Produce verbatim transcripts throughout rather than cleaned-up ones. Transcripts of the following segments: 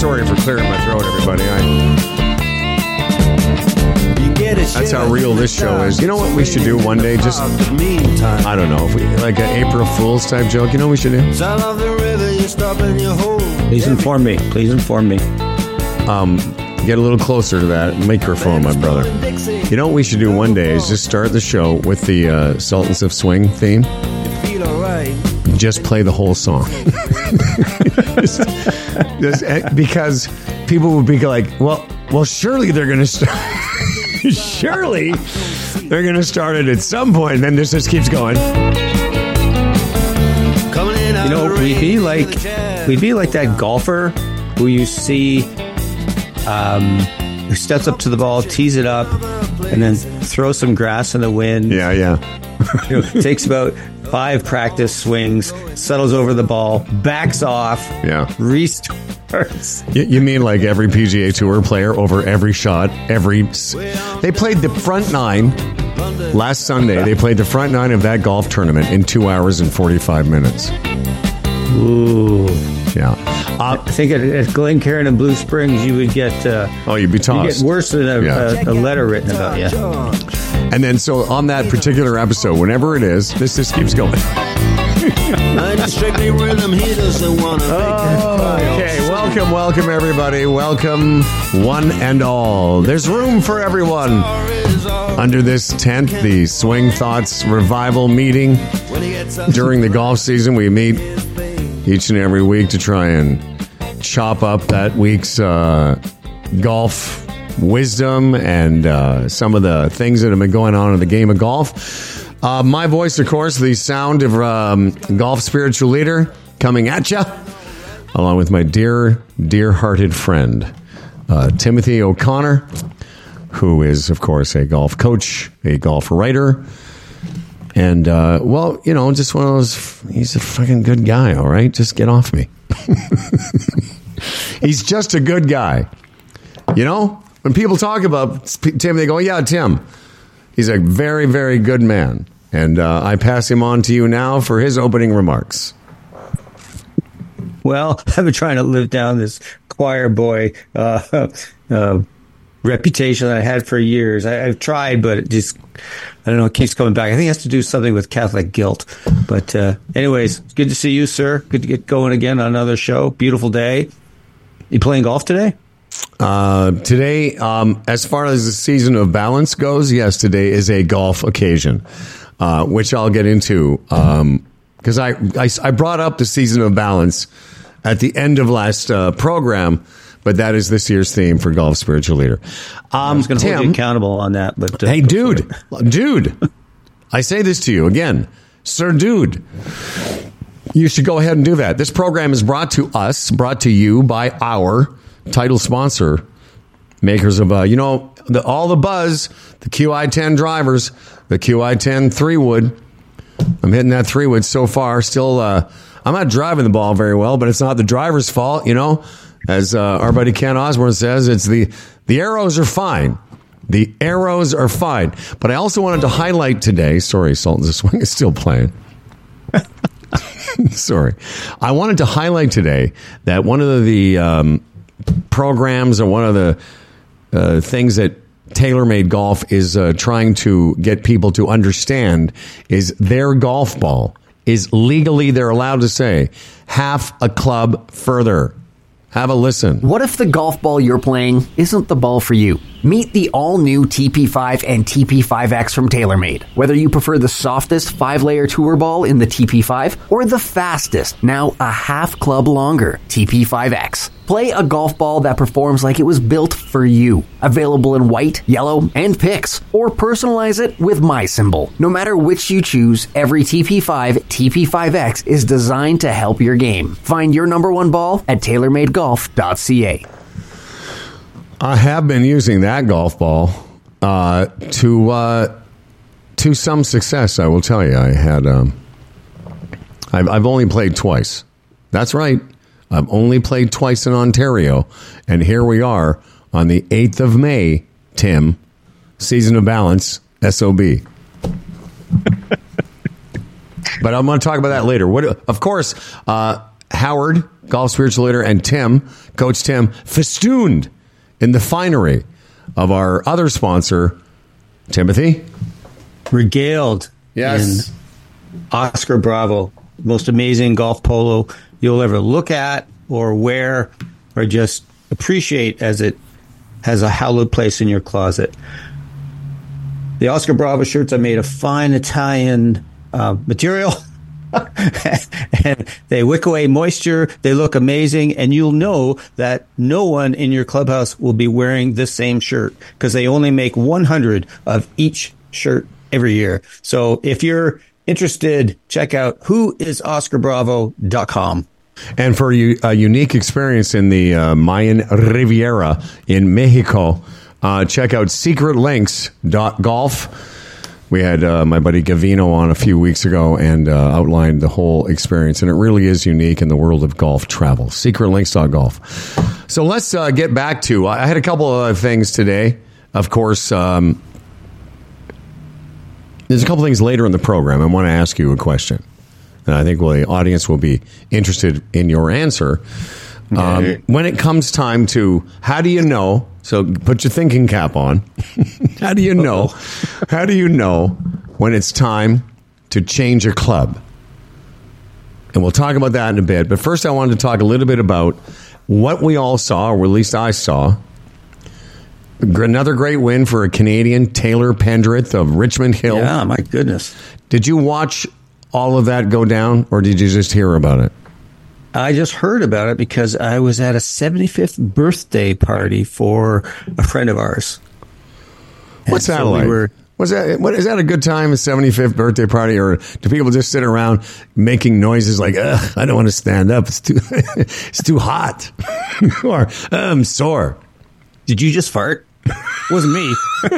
sorry for clearing my throat, everybody. I, that's how real this show is. You know what we should do one day? Just, I don't know, if we like an April Fool's type joke. You know what we should do? Please inform me. Please inform me. Um, get a little closer to that microphone, my brother. You know what we should do one day is just start the show with the uh, Sultans of Swing theme. Just play the whole song. just, just, because people would be like, well, well, surely they're going to start. surely they're going to start it at some point, and then this just keeps going. You know, we'd be like, we'd be like that golfer who you see, um, who steps up to the ball, tees it up, and then throws some grass in the wind. Yeah, yeah. You know, takes about five practice swings, settles over the ball, backs off, yeah, restarts. You, you mean like every P G A Tour player over every shot, every... They played the front nine last Sunday. They played the front nine of that golf tournament in two hours and forty-five minutes. Ooh. Yeah. Uh, I think at, at Glencairn and Blue Springs, you would get... Uh, oh, you'd be tossed. You'd get worse than a, yeah. a, a letter written about you. And then, so on that particular episode, whenever it is, this just keeps going. Oh, okay, welcome, welcome, everybody. Welcome, one and all. There's room for everyone under this tent, the Swing Thoughts Revival meeting. During the golf season, we meet each and every week to try and chop up that week's uh, golf wisdom and uh, some of the things that have been going on in the game of golf. Uh, my voice, of course, the sound of um, golf spiritual leader coming at you, along with my dear, dear-hearted friend, uh, Timothy O'Connor, who is, of course, a golf coach, a golf writer, and, uh, well, you know, just one of those, he's a fucking good guy, all right? Just get off me. He's just a good guy. You know, when people talk about Tim, they go, yeah, Tim. He's a very, very good man. And uh, I pass him on to you now for his opening remarks. Well, I've been trying to live down this choir boy uh, uh, reputation that I had for years. I, I've tried, but it just, I don't know, it keeps coming back. I think it has to do something with Catholic guilt. But uh, anyways, it's good to see you, sir. Good to get going again on another show. Beautiful day. You playing golf today? Uh, today, um, as far as the season of balance goes, yes, today is a golf occasion, uh, which I'll get into, um, because I, I, I brought up the season of balance at the end of last uh, program, but that is this year's theme for Golf Spiritual Leader. Um, I was going to hold you accountable on that. But uh, hey, dude, dude, I say this to you again, sir, dude. You should go ahead and do that. This program is brought to us, brought to you by our title sponsor, makers of, uh, you know, the, all the buzz, the Q I ten drivers, the Q I ten three wood. I'm hitting that three wood so far. Still, uh, I'm not driving the ball very well, but it's not the driver's fault, you know. As uh, our buddy Ken Osborne says, it's the the arrows are fine. The arrows are fine. But I also wanted to highlight today. Sorry, Sultans of Swing is still playing. Sorry, I wanted to highlight today that one of the um, programs or one of the uh, things that TaylorMade Golf is uh, trying to get people to understand is their golf ball is legally, they're allowed to say, half a club further. Have a listen. What if the golf ball you're playing isn't the ball for you? Meet the all-new T P five and T P five X from TaylorMade. Whether you prefer the softest five-layer tour ball in the T P five or the fastest, now a half club longer, T P five X. Play a golf ball that performs like it was built for you. Available in white, yellow, and picks. Or personalize it with my symbol. No matter which you choose, every T P five, T P five X is designed to help your game. Find your number one ball at tailor made golf dot c a. I have been using that golf ball uh, to uh, to some success. I will tell you, I had um, I've, I've only played twice. That's right, I've only played twice in Ontario, and here we are on the eighth of May. Tim, season of balance, S O B. But I'm going to talk about that later. What, of course, uh, Howard golf spiritual leader, and Tim, Coach Tim, festooned in the finery of our other sponsor, Timothy. Regaled Yes. in Oscar Bravo, most amazing golf polo you'll ever look at or wear or just appreciate, as it has a hallowed place in your closet. The Oscar Bravo shirts are made of fine Italian uh, material. And they wick away moisture. They look amazing. And you'll know that no one in your clubhouse will be wearing this same shirt because they only make one hundred of each shirt every year. So if you're interested, check out who is oscar bravo dot com. And for you, a unique experience in the uh, Mayan Riviera in Mexico, uh, check out secret links dot golf. We had uh, my buddy Gavino on a few weeks ago and uh, outlined the whole experience, and it really is unique in the world of golf travel. secret links dot golf. So let's uh, get back to, I had a couple of things today. Of course, um, there's a couple things later in the program. I want to ask you a question, and I think well, the audience will be interested in your answer. Um, when it comes time to, how do you know? So put your thinking cap on. How do you know? Uh-oh. How do you know when it's time to change a club? And we'll talk about that in a bit. But first, I wanted to talk a little bit about what we all saw, or at least I saw. Another great win for a Canadian, Taylor Pendrith of Richmond Hill. Yeah, my goodness. Did you watch all of that go down, or did you just hear about it? I just heard about it because I was at a seventy-fifth birthday party for a friend of ours. What's that like? We were, Was that, what, is that a good time, a seventy-fifth birthday party, or do people just sit around making noises like, ugh, I don't want to stand up, it's too, it's too hot, or I'm sore? Did you just fart? Wasn't me.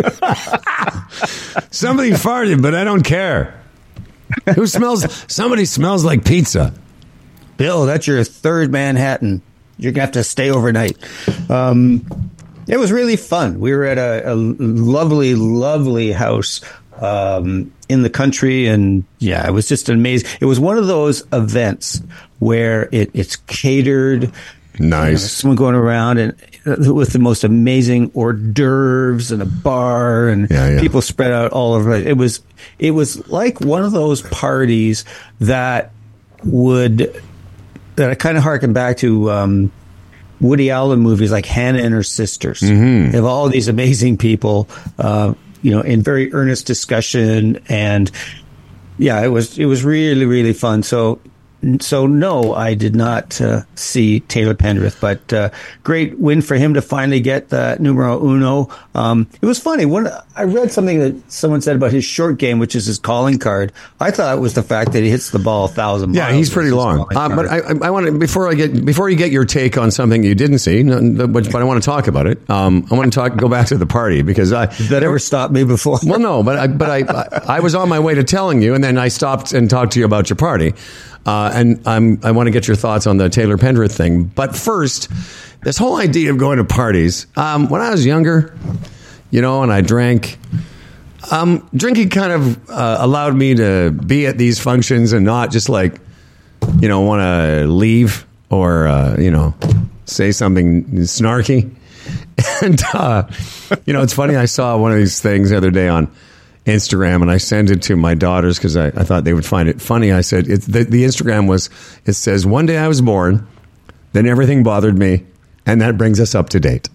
Somebody farted, but I don't care. Who smells? Somebody smells like pizza. Bill, that's your third Manhattan. You're going to have to stay overnight. Um, it was really fun. We were at a, a lovely, lovely house um, in the country. And yeah, it was just amazing. It was one of those events where it, it's catered. Nice. You know, someone going around and with the most amazing hors d'oeuvres and a bar and yeah, yeah. people spread out all over. It was, it was like one of those parties that would, that I kind of harken back to um, Woody Allen movies like Hannah and Her Sisters. Mm-hmm. They have all these amazing people, uh, you know, in very earnest discussion. And yeah, it was, it was really, really fun. So, So, no, I did not uh, see Taylor Pendrith, but uh, great win for him to finally get the numero uno. Um, it was funny. When I read something that someone said about his short game, which is his calling card. I thought it was the fact that he hits the ball a thousand miles. Yeah, he's pretty long. Uh, but I, I want to before I get before you get your take on something you didn't see, but, but I want to talk about it. Um, I want to talk go back to the party because I did that ever stopped me before? Well, no, but I, but I, I I was on my way to telling you, and then I stopped and talked to you about your party. Uh, and I'm, I want to get your thoughts on the Taylor Pendrith thing. But first, this whole idea of going to parties. Um, when I was younger, you know, and I drank, um, drinking kind of uh, allowed me to be at these functions and not just like, you know, want to leave or, uh, you know, say something snarky. And, uh, you know, it's funny. I saw one of these things the other day on Instagram, and I sent it to my daughters because I, I thought they would find it funny. I said, it, the, the Instagram was, it says, one day I was born, then everything bothered me, and that brings us up to date.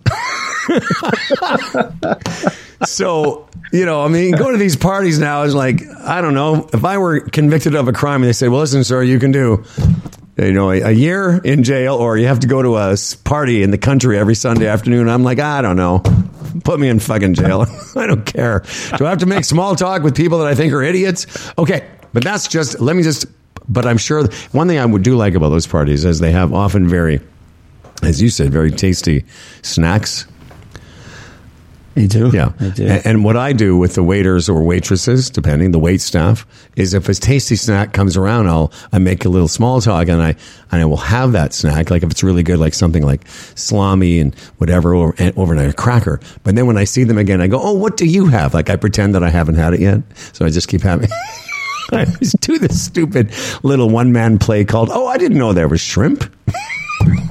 So, you know, I mean, go to these parties now is like, I don't know, if I were convicted of a crime and they say, well, listen, sir, you can do, you know, a, a year in jail, or you have to go to a party in the country every Sunday afternoon. I'm like, I don't know. Put me in fucking jail. I don't care. Do I have to make small talk with people that I think are idiots? Okay, but that's just, let me just, but I'm sure one thing I would do like about those parties is they have often very, as you said, very tasty snacks. You do? Yeah. I do. And, and what I do with the waiters or waitresses, depending, the wait staff, is if a tasty snack comes around, I'll I make a little small talk and I and I will have that snack. Like if it's really good, like something like salami and whatever, or and overnight a cracker. But then when I see them again, I go, oh, what do you have? Like I pretend that I haven't had it yet. So I just keep having I just do this stupid little one man play called, oh, I didn't know there was shrimp.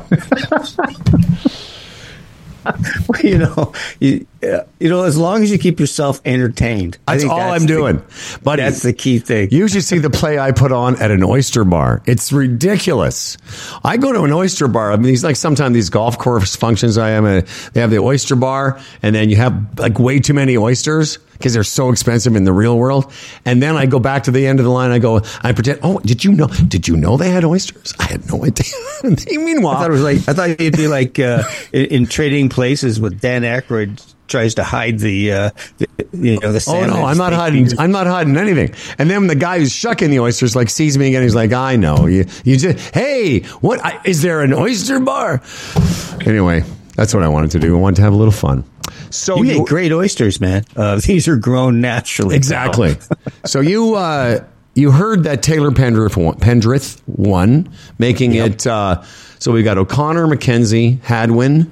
Well, you know, you, uh, you know, as long as you keep yourself entertained, that's all that's I'm the, doing. But that's the key thing. You should see the play I put on at an oyster bar. It's ridiculous. I go to an oyster bar. I mean, these like sometimes these golf course functions I am at, they have the oyster bar, and then you have like way too many oysters because they're so expensive in the real world. And then I go back to the end of the line. I go, I pretend. Oh, did you know? Did you know they had oysters? I had no idea. Meanwhile, I thought it was like I thought it'd be like uh, in, in Trading Places with Dan Aykroyd tries to hide the, uh, the you know the. Oh no, I'm not hiding. I'm not hiding anything. And then the guy who's shucking the oysters like sees me again. He's like, I know you. You just hey, what I, is there an oyster bar? Anyway, that's what I wanted to do. I wanted to have a little fun. So you you, make great oysters, man. Uh, these are grown naturally. Exactly. So you uh, you heard that Taylor Pendrith won, Pendrith won, making yep. it. Uh, so we got O'Connor, McKenzie, Hadwin,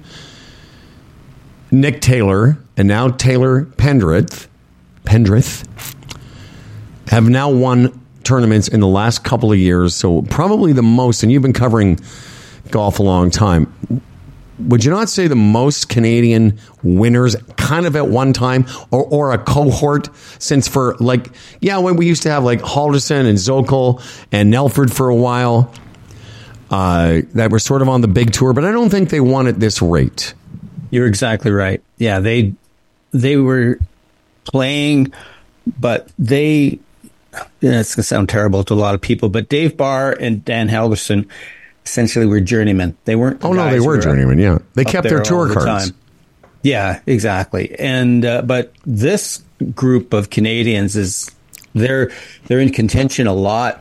Nick Taylor, and now Taylor Pendrith. Pendrith have now won tournaments in the last couple of years. So probably the most. And you've been covering golf a long time. Would you not say the most Canadian winners kind of at one time or, or a cohort since for like, yeah, when we used to have like Halderson and Zokol and Nelford for a while uh, that were sort of on the big tour, but I don't think they won at this rate. You're exactly right. Yeah, they they were playing, but they, yeah, it's going to sound terrible to a lot of people, but Dave Barr and Dan Halderson essentially were journeymen. They weren't. The oh no, they were, were journeymen. Yeah, they kept their tour the cards. Time. Yeah, exactly. And uh, but this group of Canadians is they're they're in contention a lot,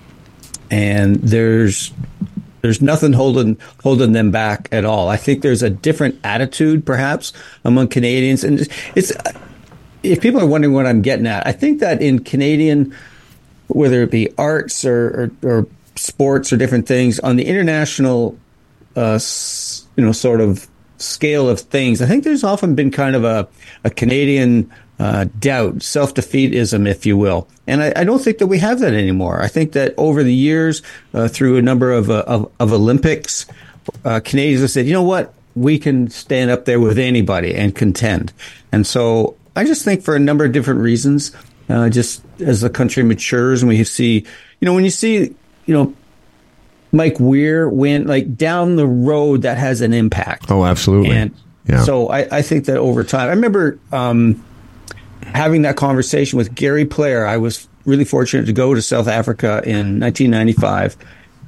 and there's there's nothing holding holding them back at all. I think there's a different attitude, perhaps, among Canadians, and it's, it's if people are wondering what I'm getting at, I think that in Canadian, whether it be arts or or, or sports or different things on the international, uh, you know, sort of scale of things, I think there's often been kind of a, a Canadian uh, doubt, self-defeatism, if you will. And I, I don't think that we have that anymore. I think that over the years, uh, through a number of, uh, of, of Olympics, uh, Canadians have said, you know what, we can stand up there with anybody and contend. And so I just think for a number of different reasons, uh, just as the country matures and we see, you know, when you see, you know, Mike Weir win, like down the road, that has an impact. Oh, absolutely. And yeah. so I, I think that over time, I remember um, having that conversation with Gary Player. I was really fortunate to go to South Africa in nineteen ninety-five.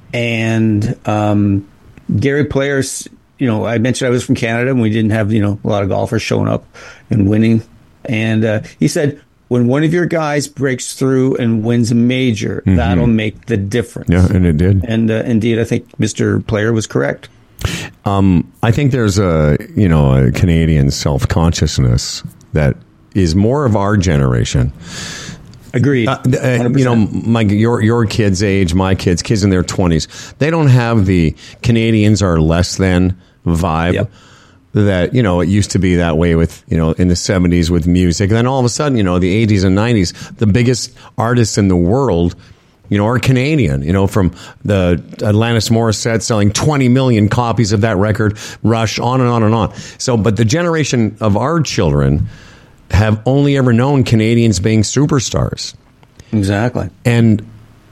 And um, Gary Player's, you know, I mentioned I was from Canada and we didn't have, you know, a lot of golfers showing up and winning. And uh, he said, when one of your guys breaks through and wins a major, mm-hmm. that'll make the difference. Yeah, and it did. And uh, indeed, I think Mister Player was correct. Um, I think there's a, you know, a Canadian self-consciousness that is more of our generation. Agreed. Uh, uh, you know, my your your kids' age, my kids, kids in their twenties, they don't have the Canadians are less than vibe. Yep. That, you know, it used to be that way with, you know, in the seventies with music. Then all of a sudden, you know, the eighties and nineties, the biggest artists in the world, you know, are Canadian, you know, from the Alanis Morissette selling twenty million copies of that record, Rush, on and on and on. So, but the generation of our children have only ever known Canadians being superstars. Exactly. And,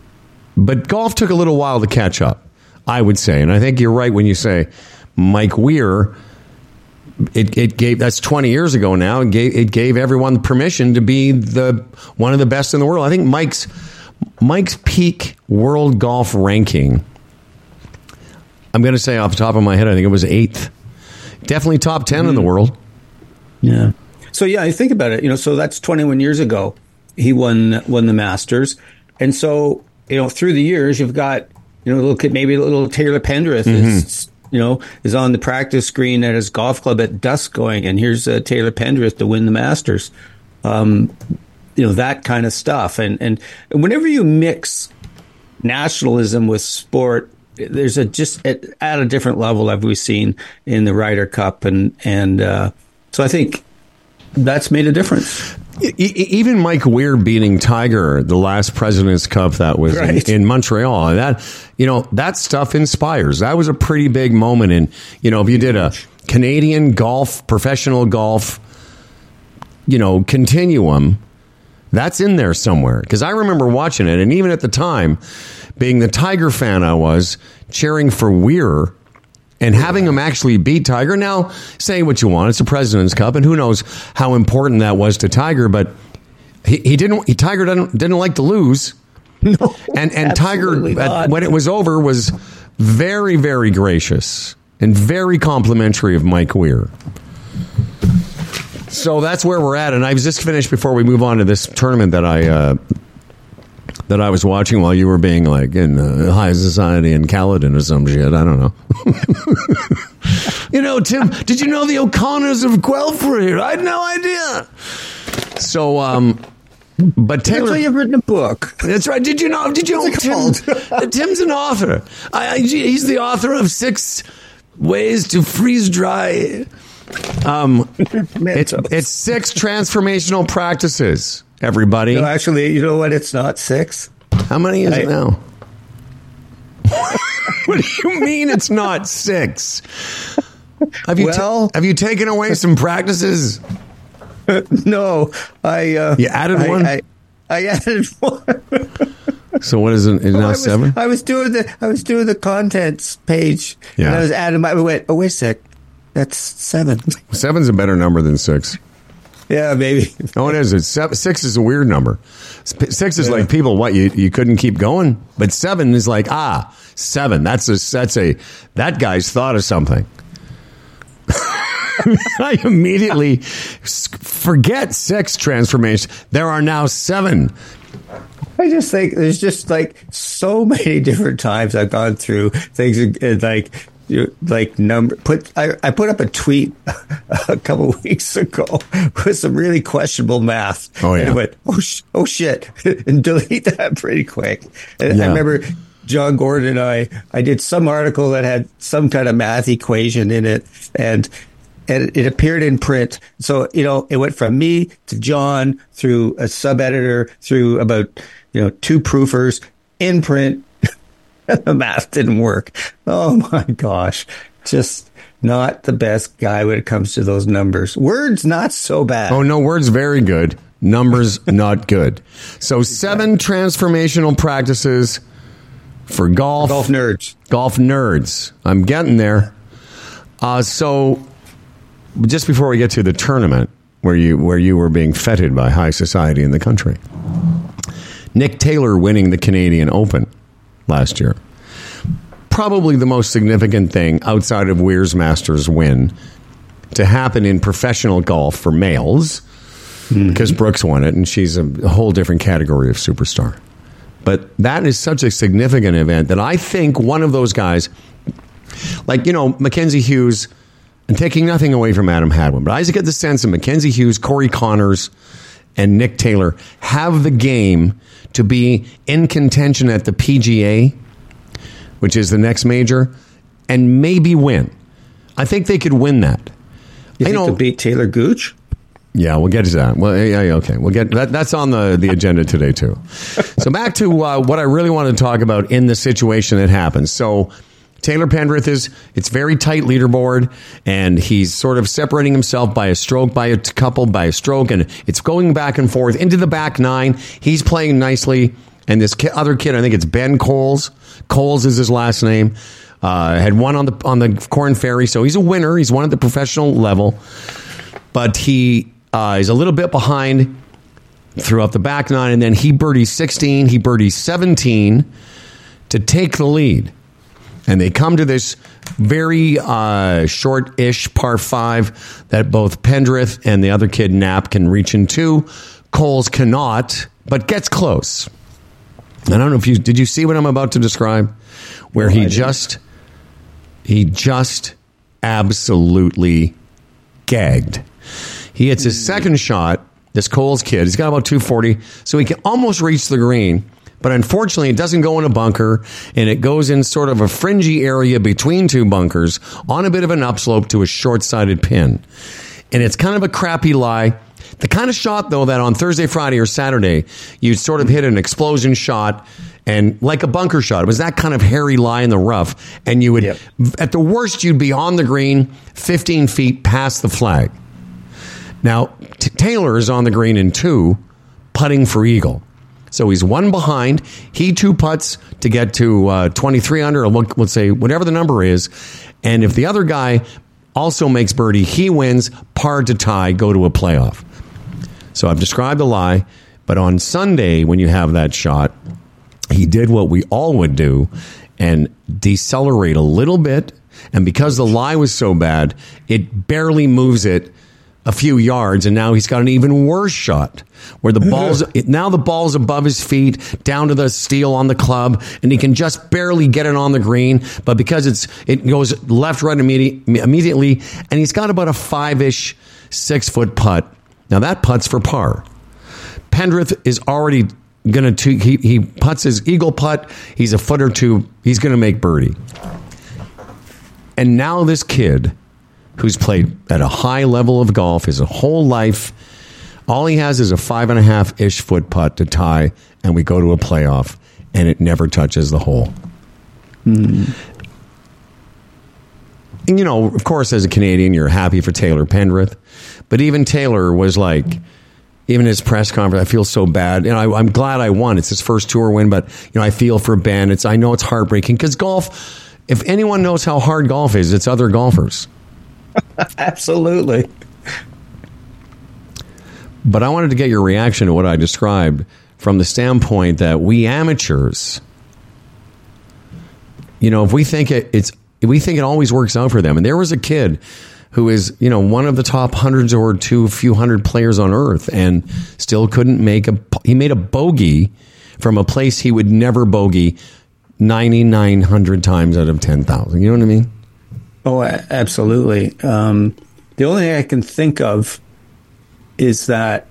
but golf took a little while to catch up, I would say. And I think you're right when you say Mike Weir. It, it gave that's twenty years ago now. It gave, it gave everyone permission to be the one of the best in the world. I think Mike's Mike's peak world golf ranking, I'm going to say off the top of my head, I think it was eighth. Definitely top ten mm-hmm. in the world. Yeah. So yeah, I think about it. You know, so that's twenty-one years ago. He won won the Masters, and so you know through the years you've got you know look at maybe a little Taylor Pendrith mm-hmm. is. You know, is on the practice screen at his golf club at dusk going, and here's uh, Taylor Pendrith to win the Masters. Um, you know, that kind of stuff. And, and whenever you mix nationalism with sport, there's a just at, at a different level, as we've seen in the Ryder Cup. And, and uh, so I think that's made a difference. E- even Mike Weir beating Tiger, the last President's Cup that was Right. in, in Montreal, that, you know, that stuff inspires. That was a pretty big moment. And, you know, if you did a Canadian golf, professional golf, you know, continuum, that's in there somewhere. Because I remember watching it, and even at the time, being the Tiger fan I was, cheering for Weir and having him actually beat Tiger. Now, say what you want, it's the President's Cup, and who knows how important that was to Tiger, but he, he didn't. He, Tiger didn't didn't like to lose. No, and and Tiger, absolutely at, not. when it was over, was very, very gracious and very complimentary of Mike Weir. So that's where we're at, and I was just finished before we move on to this tournament that I uh, that I was watching while you were being like in uh, high society in Caledon or some shit. I don't know. You know, Tim, did you know the O'Connors of Guelph were here? I had no idea. So, um, but Taylor, That's why you've written a book. that's right. Did you know? Did you know What's it Tim? called? Tim's an author. I, I, he's the author of Six Ways to Freeze Dry. Um, it's, it's six transformational practices. Everybody, No, actually, you know what? It's not six. how many is I- it now? What do you mean it's not six? Have you ta- Well- have you taken away some practices? No, I. Uh, You added I, one? I, I added one. So what is it? Is it now I was, seven? I was doing the I was doing the contents page, Yeah. and I was adding my. I went, oh wait a sec, that's seven. Seven's a better number than six. Yeah, maybe. No, it is. It's seven, six is a weird number. Sp- Six is Yeah. like people. What you you couldn't keep going, but seven is like ah seven. That's a that's a that guy's thought of something. I immediately s- forget six transformations. There are now seven. I just think there's just like so many different times I've gone through things and, and like you like number put I, I put up a tweet a couple of weeks ago with some really questionable math. Oh, yeah. And I went, oh sh- oh shit, and delete that pretty quick. And Yeah. I remember John Gordon and I I did some article that had some kind of math equation in it, and and it appeared in print. So, you know, it went from me to John through a sub-editor, through about, you know, two proofers in print. The math didn't work. Oh my gosh. Just not the best guy when it comes to those numbers. Words, not so bad. Oh no, words very good. Numbers not good. So seven transformational practices for golf. Golf nerds. Golf nerds. I'm getting there. Uh, so just before we get to the tournament where you where you were being feted by high society in the country, Nick Taylor winning the Canadian Open last year, probably the most significant thing outside of Weir's Masters win to happen in professional golf for males, because Brooks won it and she's a, a whole different category of superstar. But that is such a significant event that I think one of those guys, like, you know, Mackenzie Hughes, and taking nothing away from Adam Hadwin, but I just get the sense that Mackenzie Hughes, Corey Connors, and Nick Taylor have the game to be in contention at the P G A, which is the next major, and maybe win. I think they could win that. You I think know. to beat Taylor Gooch? Yeah, we'll get to that. Well, yeah, yeah, okay, we'll get that. That's on the, the agenda today too. So back to uh, what I really want to talk about in the situation that happens. So Taylor Pendrith is, it's very tight leaderboard, and he's sort of separating himself by a stroke, by a couple, by a stroke, and it's going back and forth into the back nine. He's playing nicely, and this ki- other kid, I think it's Ben Coles. Coles is his last name. Uh, had won on the on the Corn Ferry, so he's a winner. He's won at the professional level, but he uh, is a little bit behind throughout the back nine, and then he birdies sixteen, he birdies seventeen to take the lead. And they come to this very uh, short-ish par five that both Pendrith and the other kid, Knapp, can reach into. Coles cannot, but gets close. I don't know if you... Did you see what I'm about to describe? Where No, he I didn't. just... He just absolutely gagged. He hits his second shot, this Coles kid. He's got about two forty, so he can almost reach the green. But unfortunately, it doesn't go in a bunker, and it goes in sort of a fringy area between two bunkers on a bit of an upslope to a short-sided pin. And it's kind of a crappy lie. The kind of shot, though, that on Thursday, Friday, or Saturday, you'd sort of hit an explosion shot and like a bunker shot. It was that kind of hairy lie in the rough. And you would, yep. at the worst, you'd be on the green fifteen feet past the flag. Now, T- Taylor is on the green in two, putting for eagle. So he's one behind. He two putts to get to uh, twenty-three under, or let's say whatever the number is. And if the other guy also makes birdie, he wins, par to tie, go to a playoff. So I've described the lie, but on Sunday when you have that shot, he did what we all would do and decelerate a little bit. And because the lie was so bad, it barely moves it a few yards, and now he's got an even worse shot where the ball's now the ball's above his feet, down to the steel on the club, and he can just barely get it on the green. But because it's it goes left, right immediate, immediately, and he's got about a five-ish, six-foot putt. Now that putt's for par. Pendrith is already gonna t- he he putts his eagle putt. He's a foot or two. He's gonna make birdie, and now this kid, who's played at a high level of golf his whole life, all he has is a five and a half ish foot putt to tie, and we go to a playoff, and it never touches the hole. Mm. And, you know, of course, as a Canadian, you're happy for Taylor Pendrith, but even Taylor was like, even his press conference, I feel so bad. You know, I, I'm glad I won. It's his first tour win, but you know, I feel for Ben. It's I know it's heartbreaking because golf. If anyone knows how hard golf is, it's other golfers. Absolutely. But I wanted to get your reaction to what I described from the standpoint that we amateurs, you know, if we think it, it's, if we think it always works out for them. And there was a kid who is, you know, one of the top hundreds or two few hundred players on earth and still couldn't make a, he made a bogey from a place he would never bogey ninety-nine hundred times out of ten thousand. You know what I mean? Oh, absolutely. Um, the only thing I can think of is that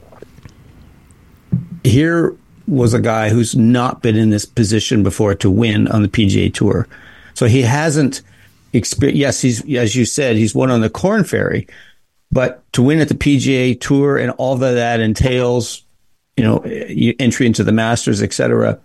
here was a guy who's not been in this position before to win on the P G A Tour. So he hasn't experienced, yes, he's, as you said, he's won on the Korn Ferry, but to win at the P G A Tour and all that that entails, you know, entry into the Masters, et cetera.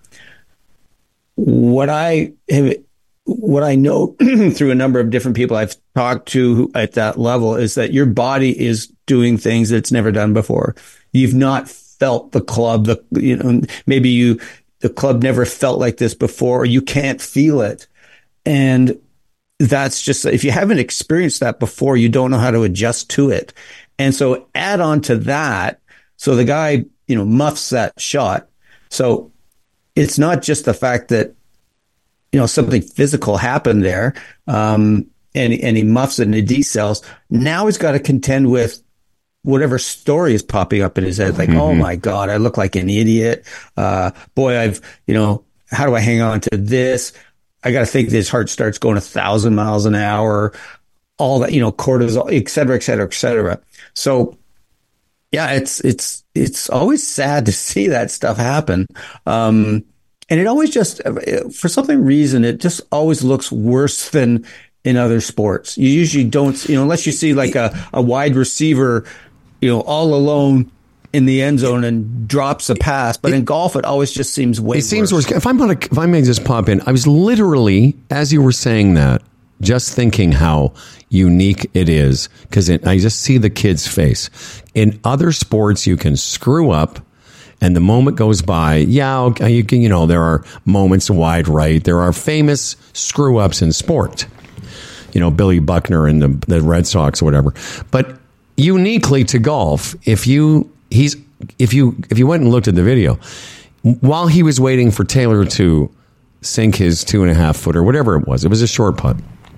What I have What I know through a number of different people I've talked to at that level is that your body is doing things that it's never done before. You've not felt the club, the you know maybe you the club never felt like this before, or you can't feel it, and that's just if you haven't experienced that before, you don't know how to adjust to it. And so add on to that, so the guy you know muffs that shot. So it's not just the fact that you know, something physical happened there, um, and, and he muffs it and he decels. Now he's got to contend with whatever story is popping up in his head. Like, mm-hmm. oh my God, I look like an idiot. Uh, boy, I've, you know, how do I hang on to this? I got to think his heart starts going a thousand miles an hour, all that, you know, cortisol, et cetera, et cetera, et cetera. So yeah, it's, it's, it's always sad to see that stuff happen. Um, And it always just, for some reason, it just always looks worse than in other sports. You usually don't, you know, unless you see like a, a wide receiver, you know, all alone in the end zone and drops a pass. But in golf, it always just seems way it worse. It seems worse. If I'm gonna, if I may just pop in, I was literally, as you were saying that, just thinking how unique it is, because I just see the kid's face. In other sports, you can screw up. And the moment goes by, yeah, okay, you can, you know, there are moments wide right. There are famous screw ups in sport. You know, Billy Buckner and the, the Red Sox or whatever. But uniquely to golf, if you he's if you if you went and looked at the video, while he was waiting for Taylor to sink his two and a half foot or whatever it was, it was a short putt.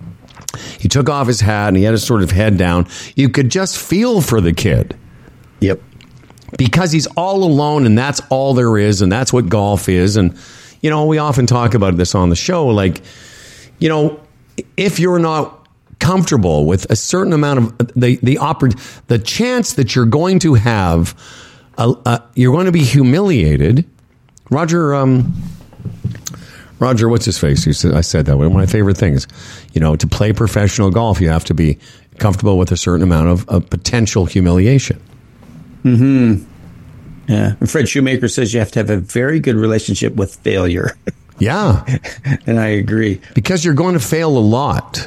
He took off his hat and he had his sort of head down. You could just feel for the kid. Yep. Because he's all alone and that's all there is and that's what golf is. And, you know, we often talk about this on the show. Like, you know, if you're not comfortable with a certain amount of the the oppor- the chance that you're going to have, a, a, you're going to be humiliated. Roger, um, Roger, what's his face? He said, I said that one of my favorite things. You know, to play professional golf, you have to be comfortable with a certain amount of, of potential humiliation. Mm-hmm. Yeah. And Fred Shoemaker says you have to have a very good relationship with failure. Yeah. And I agree. Because you're going to fail a lot.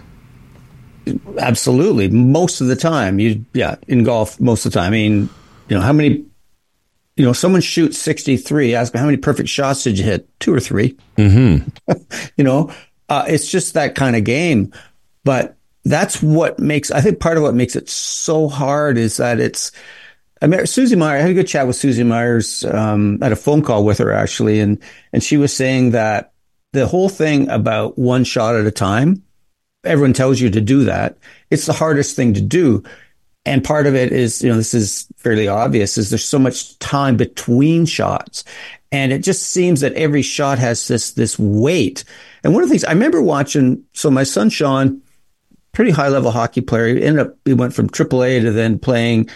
Absolutely. Most of the time. You, yeah, in golf, most of the time. I mean, you know, how many, you know, someone shoots sixty-three, ask me how many perfect shots did you hit? Two or three. Mm-hmm. You know, uh, it's just that kind of game. But that's what makes, I think part of what makes it so hard is that it's, I mean, Susie Meyer, I had a good chat with Susie Myers. Um, I had a phone call with her actually. And, and she was saying that the whole thing about one shot at a time, everyone tells you to do that. It's the hardest thing to do. And part of it is, you know, this is fairly obvious, is there's so much time between shots. And it just seems that every shot has this, this weight. And one of the things I remember watching, so my son, Sean, pretty high level hockey player, he ended up, he went from triple A to then playing,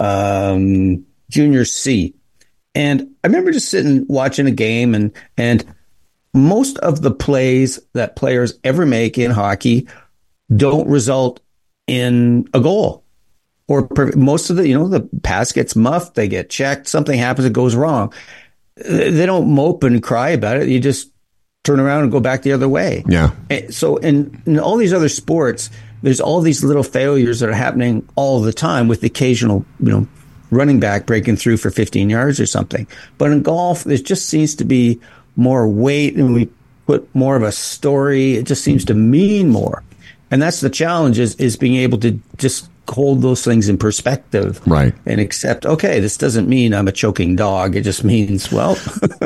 um, junior C. And I remember just sitting watching a game and, and most of the plays that players ever make in hockey don't result in a goal. Or most of the, you know, the pass gets muffed, they get checked, something happens, it goes wrong. They don't mope and cry about it. You just turn around and go back the other way. Yeah. So in, in all these other sports, there's all these little failures that are happening all the time with the occasional, you know, running back breaking through for fifteen yards or something. But in golf, there just seems to be more weight and we put more of a story. It just seems to mean more. And that's the challenge is, is being able to just hold those things in perspective. Right. And accept, okay, this doesn't mean I'm a choking dog. It just means, well,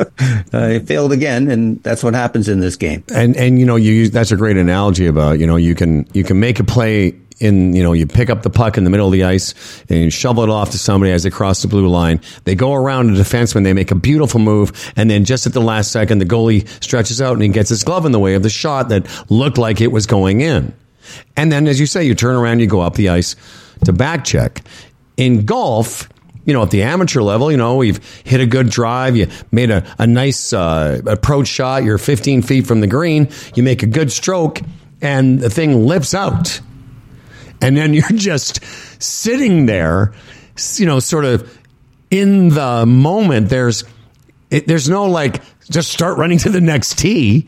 I failed again. And that's what happens in this game. And, and, you know, you use, that's a great analogy about, you know, you can, you can make a play in, you know, you pick up the puck in the middle of the ice and you shovel it off to somebody as they cross the blue line. They go around a defenseman. They make a beautiful move. And then just at the last second, the goalie stretches out and he gets his glove in the way of the shot that looked like it was going in. And then, as you say, you turn around, you go up the ice to back check. In golf, you know, at the amateur level, you know, we've hit a good drive. You made a, a nice uh, approach shot. You're fifteen feet from the green. You make a good stroke and the thing lips out. And then you're just sitting there, you know, sort of in the moment. There's it, there's no like, just start running to the next tee.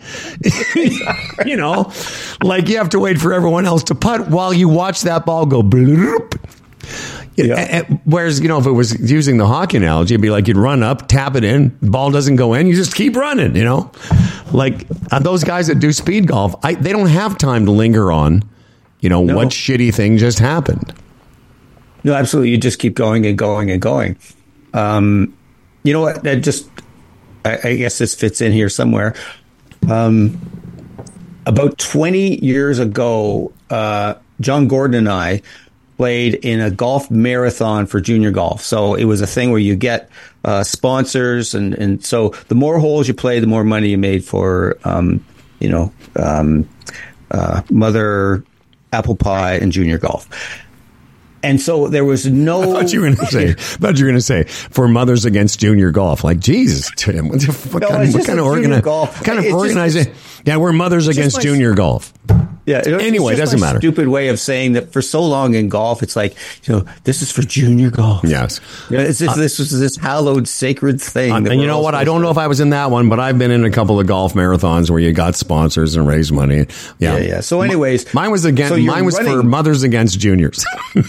You know, like you have to wait for everyone else to putt while you watch that ball go bloop. Yeah. And, and, whereas, you know, if it was using the hockey analogy, it'd be like you'd run up, tap it in, ball doesn't go in, you just keep running, you know? Like uh, those guys that do speed golf, I, they don't have time to linger on, you know, no. what shitty thing just happened. No, absolutely. You just keep going and going and going. Um, you know what? That just... I, I guess this fits in here somewhere. Um, about twenty years ago, uh, John Gordon and I played in a golf marathon for junior golf. So it was a thing where you get uh, sponsors. And, and so the more holes you play, the more money you made for, um, you know, um, uh, Mother Apple Pie and junior golf. And so there was no. I thought you were going to say. I thought you were going to say for Mothers Against Junior Golf. Like Jesus, Tim. What, what no, kind, what kind of organi- golf. What kind of it's organizing? Just, yeah, we're Mothers Against my, Junior Golf. Yeah. It, anyway, it doesn't my matter. Stupid way of saying that for so long in golf, it's like, you know, this is for junior golf. Yes. You know, it's just, uh, this was this hallowed, sacred thing. Uh, and you know what? I don't know if I was in that one, but I've been in a couple of golf marathons where you got sponsors and raised money. Yeah. Yeah. yeah. So, anyways, M- mine was against. So mine was running. For Mothers Against Juniors.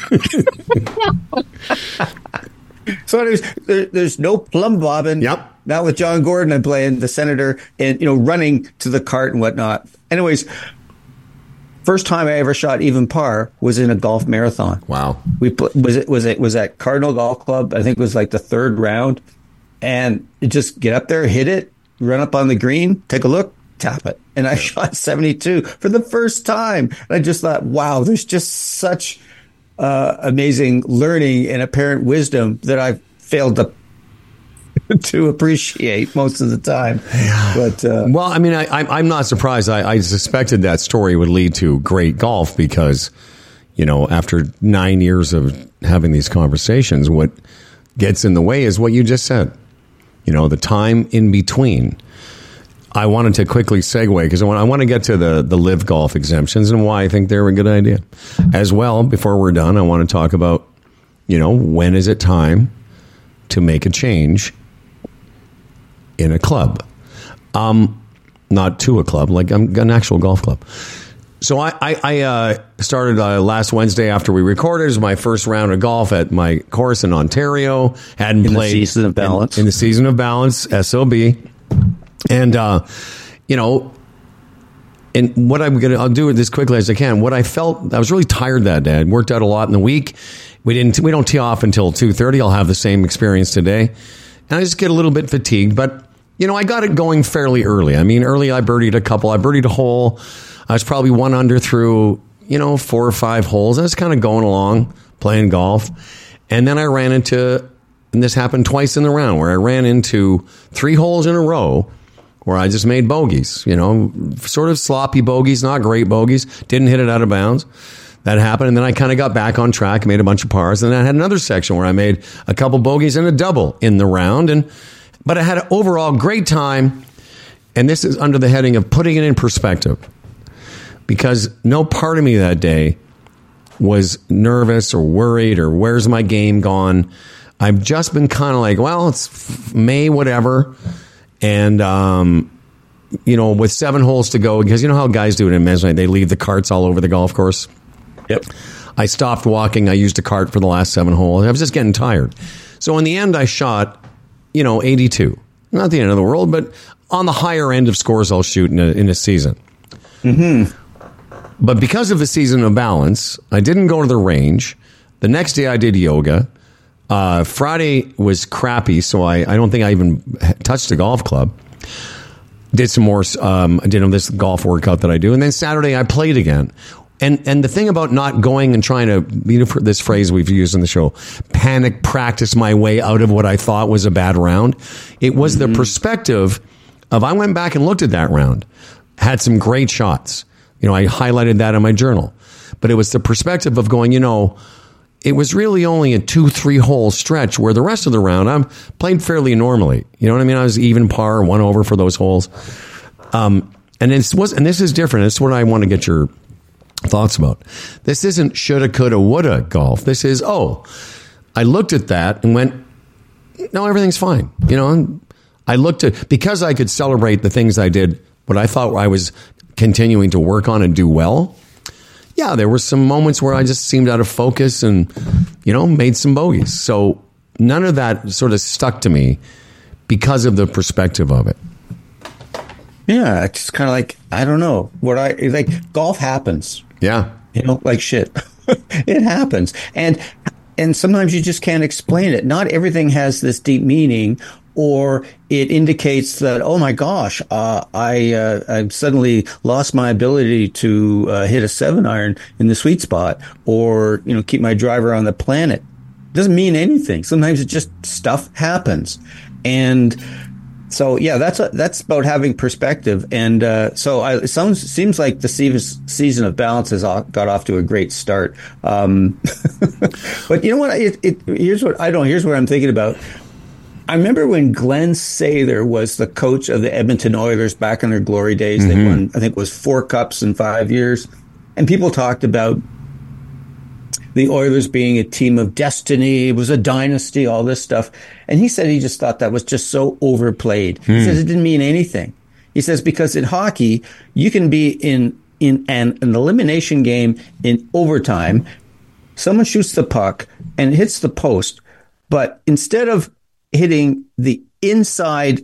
So anyways, there, there's no plumb bobbing. Yep. Not with John Gordon. I'm playing the Senator and, you know, running to the cart and whatnot. Anyways, first time I ever shot even par was in a golf marathon. Wow. We put, was it was it was at Cardinal Golf Club. I think it was like the third round, and it just get up there, hit it, run up on the green, take a look, tap it, and I shot seventy-two for the first time. And I just thought, wow, there's just such uh, amazing learning and apparent wisdom that I failed to. to appreciate most of the time. Yeah. But uh, well, I mean, I, I'm not surprised. I, I suspected that story would lead to great golf because, you know, after nine years of having these conversations, what gets in the way is what you just said. You know, the time in between. I wanted to quickly segue because I want, I want to get to the, the live golf exemptions and why I think they're a good idea. As well, before we're done, I want to talk about, you know, when is it time to make a change in a club. Um, not to a club, like I'm an actual golf club. So I, I, I uh, started uh, last Wednesday after we recorded. It was my first round of golf at my course in Ontario. Hadn't in played the season of balance. In, in the season of balance, S O B. And, uh, you know, and what I'm going to, I'll do it as quickly as I can. What I felt, I was really tired that day. I'd worked out a lot in the week. We didn't, we don't tee off until two thirty. I'll have the same experience today. And I just get a little bit fatigued, but, you know, I got it going fairly early. I mean, early I birdied a couple. I birdied a hole. I was probably one under through, you know, four or five holes. I was kind of going along, playing golf. And then I ran into, and this happened twice in the round, where I ran into three holes in a row where I just made bogeys, you know, sort of sloppy bogeys, not great bogeys. Didn't hit it out of bounds. That happened. And then I kind of got back on track, made a bunch of pars. And then I had another section where I made a couple bogeys and a double in the round. And, but I had an overall great time. And this is under the heading of putting it in perspective. Because no part of me that day was nervous or worried or where's my game gone. I've just been kind of like, well, it's May, whatever. And, um, you know, with seven holes to go, because you know how guys do it in men's night, they leave the carts all over the golf course. Yep. I stopped walking. I used a cart for the last seven holes. I was just getting tired. So in the end, I shot, you know, eighty-two. Not the end of the world, but on the higher end of scores I'll shoot in a, in a season. Mm-hmm. But because of the season of balance, I didn't go to the range. The next day I did yoga. Uh, Friday was crappy, so I, I don't think I even touched a golf club. Did some more, um, I did this golf workout that I do. And then Saturday I played again. And and the thing about not going and trying to, you know, this phrase we've used in the show, panic practice my way out of what I thought was a bad round. It was mm-hmm. the perspective of, I went back and looked at that round, had some great shots. You know, I highlighted that in my journal. But it was the perspective of going, you know, it was really only a two, three hole stretch where the rest of the round I'm played fairly normally. You know what I mean? I was even par, one over for those holes. Um, and this was, and this is different. It's what I want to get your thoughts about. This isn't shoulda, coulda, woulda golf. This is, oh, I looked at that and went, no, everything's fine. You know, I looked at, because I could celebrate the things I did, what I thought I was continuing to work on and do well. Yeah, there were some moments where I just seemed out of focus and, you know, made some bogeys. So none of that sort of stuck to me because of the perspective of it. Yeah, it's kind of like, I don't know what I like. Golf happens. Yeah. You know, like shit. It happens. And, and sometimes you just can't explain it. Not everything has this deep meaning, or it indicates that, oh my gosh, uh, I uh, I've suddenly lost my ability to uh, hit a seven iron in the sweet spot, or you know, keep my driver on the planet. It doesn't mean anything. Sometimes it just stuff happens, and so yeah, that's a, that's about having perspective. And uh, so I, it sounds seems like the season of balance has got off to a great start. Um, but you know what? It, it, here's what I don't. Here's what I'm thinking about. I remember when Glenn Sather was the coach of the Edmonton Oilers back in their glory days. Mm-hmm. They won, I think it was four cups in five years. And people talked about the Oilers being a team of destiny. It was a dynasty, all this stuff. And he said he just thought that was just so overplayed. Mm. He says it didn't mean anything. He says because in hockey, you can be in, in an, an elimination game in overtime. Someone shoots the puck and hits the post. But instead of hitting the inside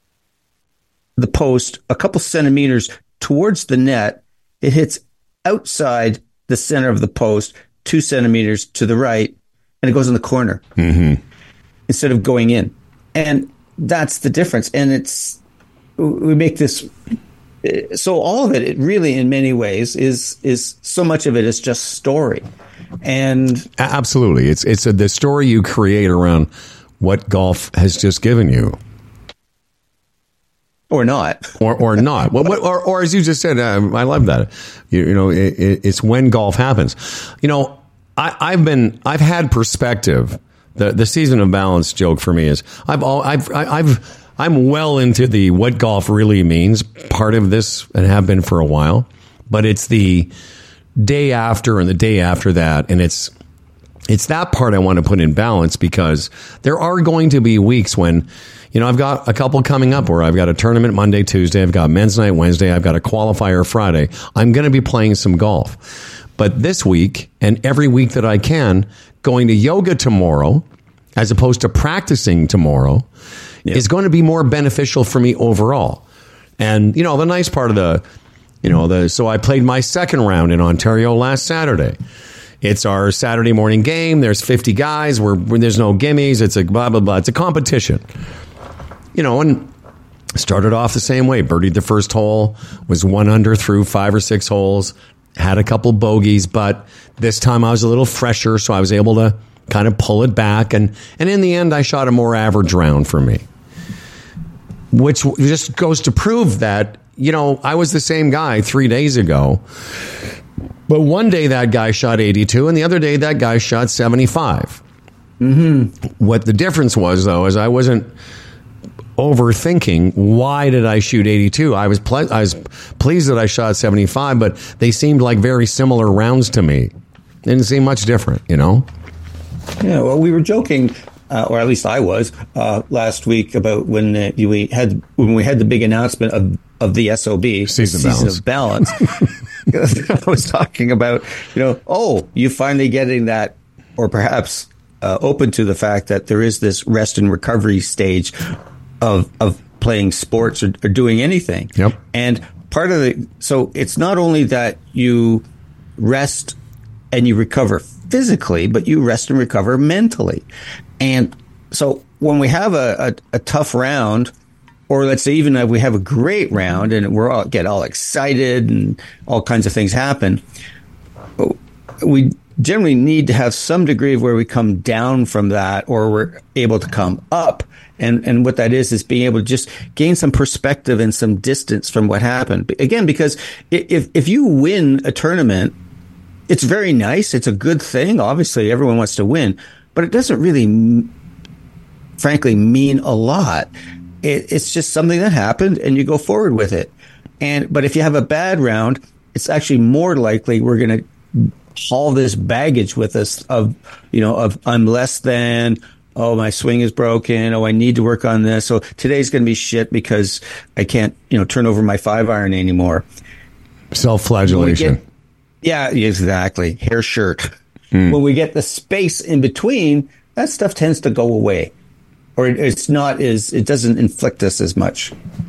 the post a couple centimeters towards the net, it hits outside the center of the post two centimeters to the right, and it goes in the corner mm-hmm. instead of going in. And that's the difference. And it's, we make this, so all of it, it really in many ways is, is so much of it is just story. And absolutely. It's, it's a, the story you create around what golf has just given you. Or not. Or or not. Well, what, or, or as you just said, uh, I love that. You, you know, it, it, it's when golf happens. You know, I, I've been, I've had perspective. The the season of balance joke for me is I've all, I've I've I'm well into the what golf really means part of this, and have been for a while. But it's the day after and the day after that, and it's it's that part I want to put in balance, because there are going to be weeks when, you know, I've got a couple coming up where I've got a tournament Monday, Tuesday, I've got men's night Wednesday, I've got a qualifier Friday. I'm going to be playing some golf. But this week and every week that I can, going to yoga tomorrow as opposed to practicing tomorrow yeah. is going to be more beneficial for me overall. And, you know, the nice part of the, you know, the so I played my second round in Ontario last Saturday. It's our Saturday morning game. There's fifty guys. We're, there's no gimmies. It's a blah, blah, blah. It's a competition. You know, and started off the same way. Birdied the first hole, was one under through five or six holes, had a couple bogeys, but this time I was a little fresher, so I was able to kind of pull it back. And, and in the end, I shot a more average round for me, which just goes to prove that, you know, I was the same guy three days ago. But one day that guy shot eighty-two, and the other day that guy shot seventy-five. Mm-hmm. What the difference was, though, is I wasn't overthinking why did I shoot eighty-two. I was ple- I was pleased that I shot seventy-five, but they seemed like very similar rounds to me. Didn't seem much different, you know? Yeah, well, we were joking, uh, or at least I was, uh, last week about when uh, we had when we had the big announcement of, of the S O B, Season, season Balance. of Balance. I was talking about, you know, oh, you finally getting that, or perhaps uh, open to the fact that there is this rest and recovery stage of of playing sports or, or doing anything. Yep. And part of the, so it's not only that you rest and you recover physically, but you rest and recover mentally. And so when we have a, a, a tough round, or let's say even if we have a great round and we're all get all excited and all kinds of things happen, we generally need to have some degree of where we come down from that, or we're able to come up. And and what that is is being able to just gain some perspective and some distance from what happened. Again, because if if you win a tournament, it's very nice. It's a good thing. Obviously, everyone wants to win, but it doesn't really, frankly, mean a lot. It, it's just something that happened, and you go forward with it. And but if you have a bad round, it's actually more likely we're going to haul this baggage with us of, you know, of I'm less than, oh, my swing is broken, oh, I need to work on this, so today's going to be shit because I can't, you know, turn over my five iron anymore. Self-flagellation. Get, yeah, exactly. Hair shirt. Mm. When we get the space in between, that stuff tends to go away. Or it's not as, it doesn't inflict us as much.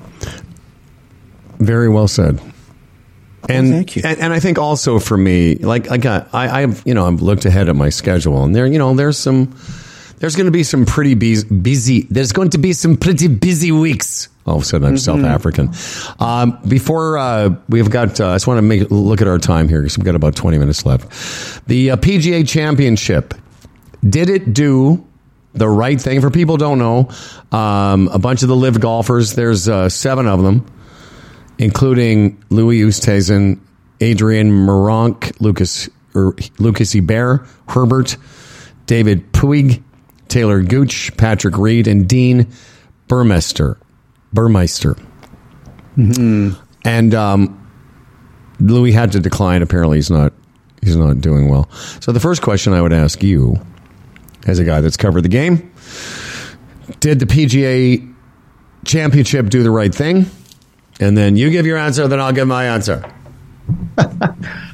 Very well said. And, oh, thank you. and and I think also for me, like I got, I, I've you know I've looked ahead at my schedule, and there you know there's some, there's going to be some pretty busy, busy. There's going to be some pretty busy weeks. All of a sudden, I'm mm-hmm. South African. Um, before uh, we've got, uh, I just want to make look at our time here because we've got about twenty minutes left. The uh, P G A Championship, did it do the right thing? For people who don't know, um, a bunch of the live golfers, there's uh, seven of them, including Louis Oosthuizen, Adrian Meronk, Lucas er, Lucas Hebert, Herbert, David Puig, Taylor Gooch, Patrick Reed, and Dean Burmeister. Burmeister. Mm-hmm. And um, Louis had to decline. Apparently, he's not he's not doing well. So the first question I would ask you, as a guy that's covered the game, did the P G A Championship do the right thing? And then you give your answer, then I'll give my answer. uh,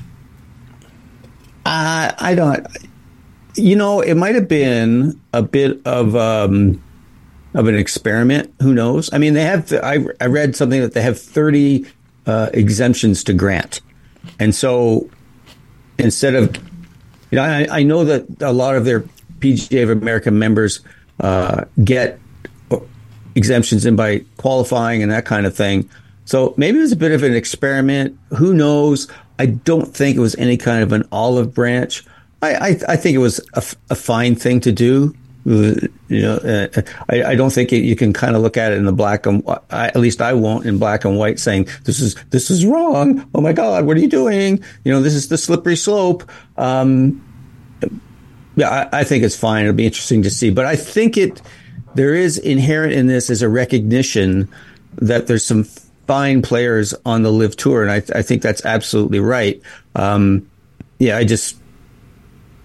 I don't. You know, it might have been a bit of um, of an experiment. Who knows? I mean, they have. I I read something that they have thirty uh, exemptions to grant, and so instead of, you know, I, I know that a lot of their P G A of America members uh, get exemptions in by qualifying and that kind of thing. So maybe it was a bit of an experiment. Who knows? I don't think it was any kind of an olive branch. I, I, I think it was a, a fine thing to do. You know, uh, I, I don't think it, you can kind of look at it in the black and I, at least I won't in black and white saying this is this is wrong. Oh my God, what are you doing? You know, this is the slippery slope. Um, yeah, I, I think it's fine. It'll be interesting to see. But I think it there is inherent in this is a recognition that there's some fine players on the LIV Tour, and I, I think that's absolutely right. Um, yeah, I just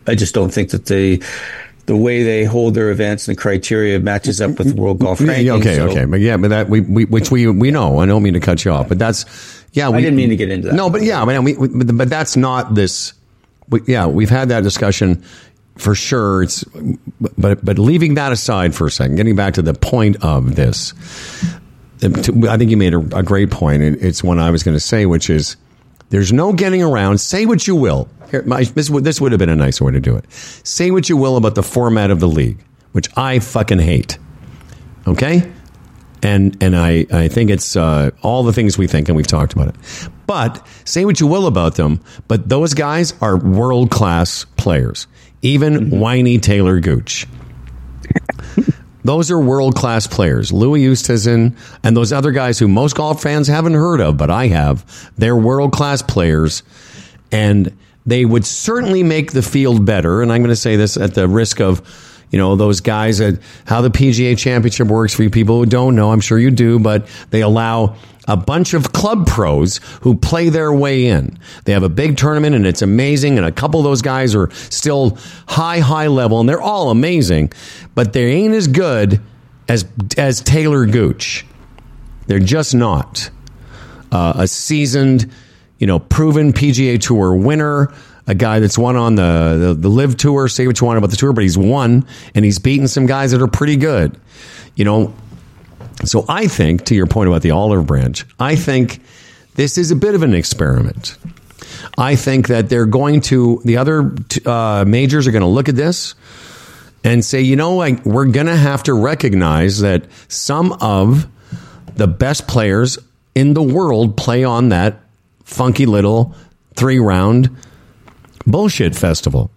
I just don't think that they, the way they hold their events and the criteria matches up with World Golf Ranking. Okay, so. okay, but yeah, but that we, we which we we know. I don't mean to cut you off, but that's yeah. We, I didn't mean to get into that. No, but yeah, I mean, we, we, but that's not this. We, yeah, we've had that discussion for sure. It's but but leaving that aside for a second, getting back to the point of this. I think you made a, a great point. It's one I was going to say, which is there's no getting around. Say what you will. Here, my, this, this would have been a nicer way to do it. Say what you will about the format of the league, which I fucking hate. Okay? And and I, I think it's uh, all the things we think, and we've talked about it. But say what you will about them, but those guys are world-class players. Even mm-hmm. whiny Taylor Gooch. Those are world-class players. Louis Oosthuizen and those other guys who most golf fans haven't heard of, but I have. They're world-class players, and they would certainly make the field better. And I'm going to say this at the risk of, you know, those guys at how the P G A Championship works for you people who don't know. I'm sure you do, but they allow a bunch of club pros who play their way in. They have a big tournament, and it's amazing, and a couple of those guys are still high, high level, and they're all amazing, but they ain't as good as as Taylor Gooch. They're just not. Uh, a seasoned, you know, proven P G A Tour winner, a guy that's won on the, the, the Live Tour, say what you want about the tour, but he's won, and he's beaten some guys that are pretty good. You know, so I think, to your point about the olive branch, I think this is a bit of an experiment. I think that they're going to, the other uh, majors are going to look at this and say, you know, like, we're going to have to recognize that some of the best players in the world play on that funky little three-round bullshit festival.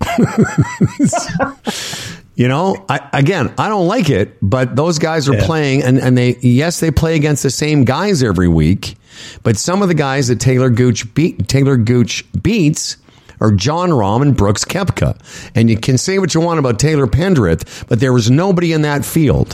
You know, I, again, I don't like it, but those guys are yeah. playing, and, and they, yes, they play against the same guys every week, but some of the guys that Taylor Gooch beat, Taylor Gooch beats are Jon Rahm and Brooks Koepka. And you can say what you want about Taylor Pendrith, but there was nobody in that field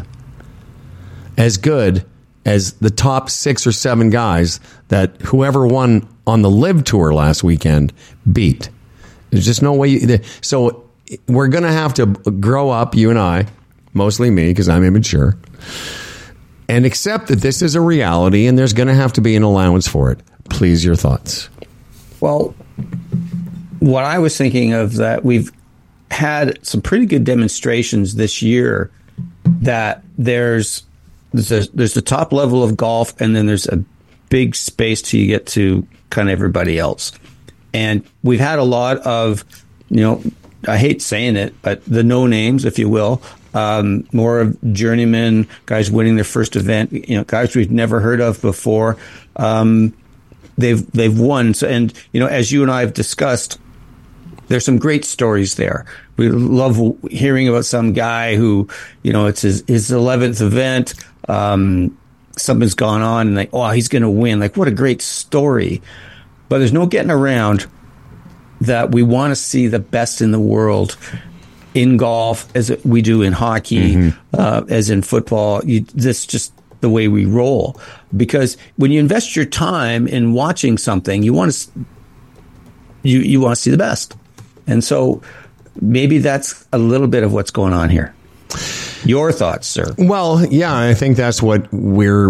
as good as the top six or seven guys that whoever won on the Live Tour last weekend beat. There's just no way. You, so we're going to have to grow up, you and I, mostly me because I'm immature, and accept that this is a reality and there's going to have to be an allowance for it. Please, your thoughts. Well, what I was thinking of that we've had some pretty good demonstrations this year that there's there's, a, there's the top level of golf, and then there's a big space till you get to kind of everybody else. And we've had a lot of, you know, I hate saying it, but the no names, if you will, um, more of journeymen, guys winning their first event, you know, guys we've never heard of before. Um, they've they've won. So, and you know, as you and I have discussed, there's some great stories there. We love hearing about some guy who, you know, it's his his eleventh event. Um, something's gone on, and like, oh, he's going to win. Like, what a great story! But there's no getting around that we want to see the best in the world in golf as we do in hockey, mm-hmm. uh, as in football. You, this is just the way we roll. Because when you invest your time in watching something, you want to you you want to see the best. And so maybe that's a little bit of what's going on here. Your thoughts, sir? Well, yeah, I think that's what we're,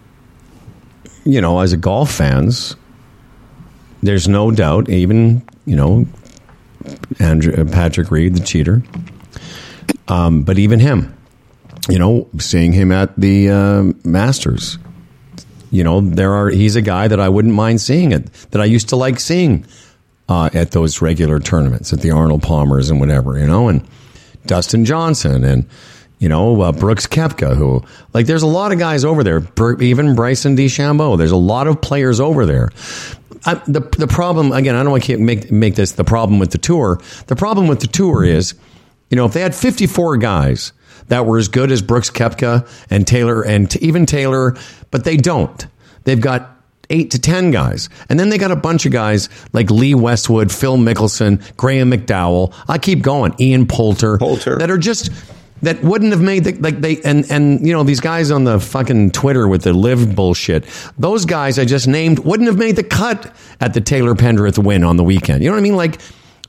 you know, as a golf fans, there's no doubt, even, you know, Andrew, Patrick Reed, the cheater, um, but even him, you know, seeing him at the uh, Masters, you know, there are, he's a guy that I wouldn't mind seeing it, that I used to like seeing uh, at those regular tournaments, at the Arnold Palmers and whatever, you know, and Dustin Johnson and, you know, uh, Brooks Koepka, who, like, there's a lot of guys over there, even Bryson DeChambeau. There's a lot of players over there. I, the the problem, again, I don't want to make make this the problem with the tour. The problem with the tour is, you know, if they had fifty-four guys that were as good as Brooks Koepka and Taylor and t- even Taylor, but they don't. They've got eight to ten guys. And then they got a bunch of guys like Lee Westwood, Phil Mickelson, Graham McDowell. I keep going. Ian Poulter. Poulter. That are just... that wouldn't have made the, like they, and, and, you know, these guys on the fucking Twitter with the Live bullshit, those guys I just named wouldn't have made the cut at the Taylor Pendrith win on the weekend. You know what I mean? Like,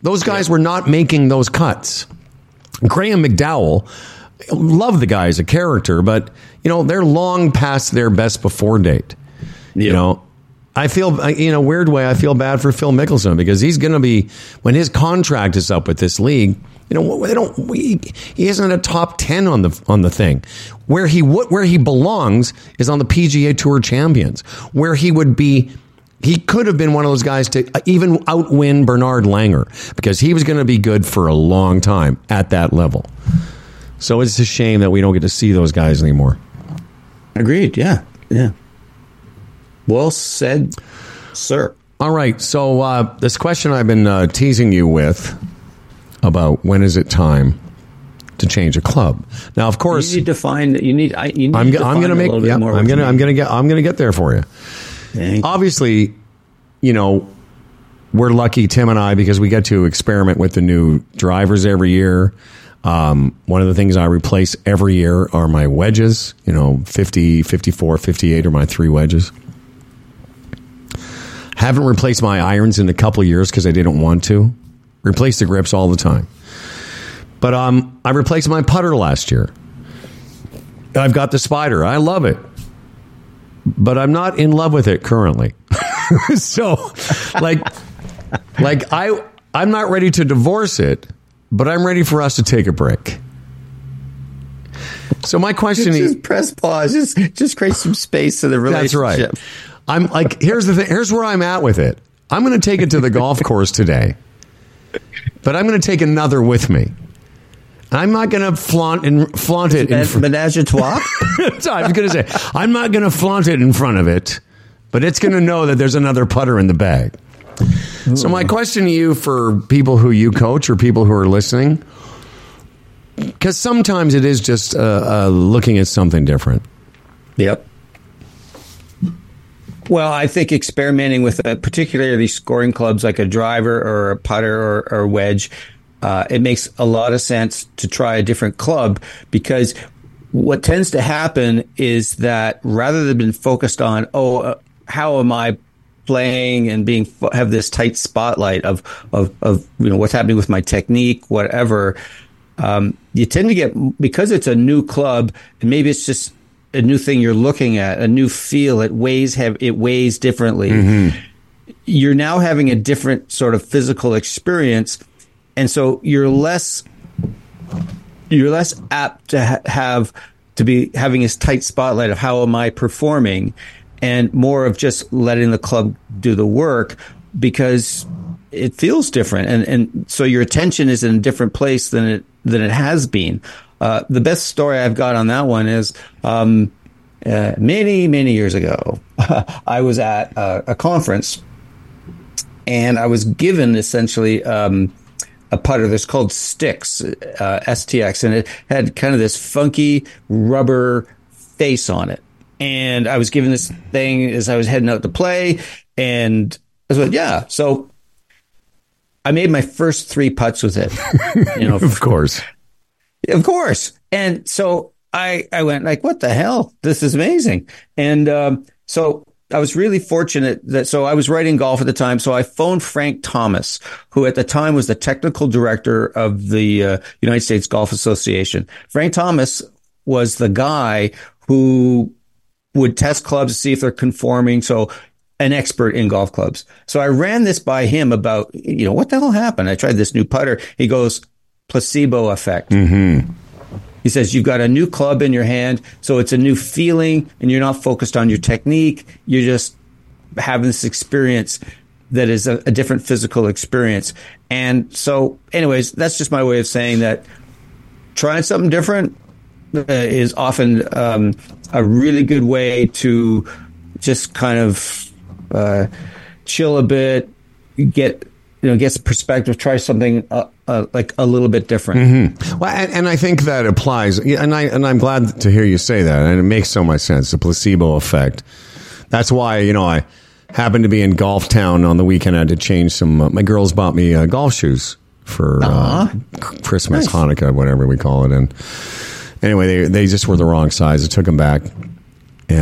Those guys yeah. were not making those cuts. Graham McDowell, love the guy as a character, but, you know, they're long past their best before date. Yeah. You know, I feel, in a weird way, I feel bad for Phil Mickelson because he's going to be, when his contract is up with this league, you know, they don't, we, he isn't a top ten on the on the thing. Where he where he belongs is on the P G A Tour Champions, where he would be. He could have been one of those guys to even outwin Bernard Langer because he was going to be good for a long time at that level. So it's a shame that we don't get to see those guys anymore. Agreed. Yeah. Yeah. Well said, sir. All right. So uh, this question I've been uh, teasing you with about when is it time to change a club. Now, of course, you need to find. You need. I, you need I'm, to I'm going to make. Yeah, I'm going to. I'm going to get. I'm going to get there for you. Thank Obviously, you know, we're lucky, Tim and I, because we get to experiment with the new drivers every year. Um, one of the things I replace every year are my wedges. You know, fifty, fifty-four, fifty-eight are my three wedges. Haven't replaced my irons in a couple of years because I didn't want to. Replace the grips all the time. But um, I replaced my putter last year. I've got the Spider. I love it. But I'm not in love with it currently. so, like, like I, I'm not ready to divorce it, but I'm ready for us to take a break. So my question just, is... Just press pause. Just, just create some space in the relationship. That's right. I'm like, here's the thing. Here's where I'm at with it. I'm going to take it to the golf course today. But I'm going to take another with me. I'm not going to flaunt and flaunt it. In fr- Menage a trois? So I was going to say, I'm not going to flaunt it in front of it, but it's going to know that there's another putter in the bag. Ooh. So my question to you, for people who you coach or people who are listening, because sometimes it is just uh, uh, looking at something different. Yep. Well, I think experimenting with uh, particularly scoring clubs like a driver or a putter or, or wedge, uh, it makes a lot of sense to try a different club, because what tends to happen is that rather than being focused on, oh, uh, how am I playing and being have this tight spotlight of of of you know what's happening with my technique, whatever, um, you tend to get, because it's a new club and maybe it's just a new thing you're looking at, a new feel. It weighs have it weighs differently. Mm-hmm. You're now having a different sort of physical experience, and so you're less you're less apt to ha- have to be having this tight spotlight of how am I performing, and more of just letting the club do the work, because it feels different, and and so your attention is in a different place than it than it has been. Uh, the best story I've got on that one is um, uh, many, many years ago, I was at uh, a conference, and I was given essentially um, a putter that's called Styx, uh, S T X, and it had kind of this funky rubber face on it. And I was given this thing as I was heading out to play, and I was like, yeah. So I made my first three putts with it. You know, of course. Of course. And so I, I went like, what the hell? This is amazing. And um, so I was really fortunate that, so I was writing golf at the time. So I phoned Frank Thomas, who at the time was the technical director of the uh, United States Golf Association. Frank Thomas was the guy who would test clubs to see if they're conforming. So an expert in golf clubs. So I ran this by him about, you know, what the hell happened? I tried this new putter. He goes, placebo effect. Mm-hmm. He says, you've got a new club in your hand, so it's a new feeling, and you're not focused on your technique. You're just having this experience that is a, a different physical experience. And so, anyways, that's just my way of saying that trying something different uh, is often um, a really good way to just kind of uh, chill a bit, get you know, get some perspective, try something uh, uh, like a little bit different. Mm-hmm. Well, and, and I think that applies, and I and I'm glad to hear you say that, and it makes so much sense. The placebo effect. That's why, you know, I happened to be in Golf Town on the weekend. I had to change some. Uh, my girls bought me uh, golf shoes for uh, Christmas, nice. Hanukkah, whatever we call it. And anyway, they they just were the wrong size. I took them back, and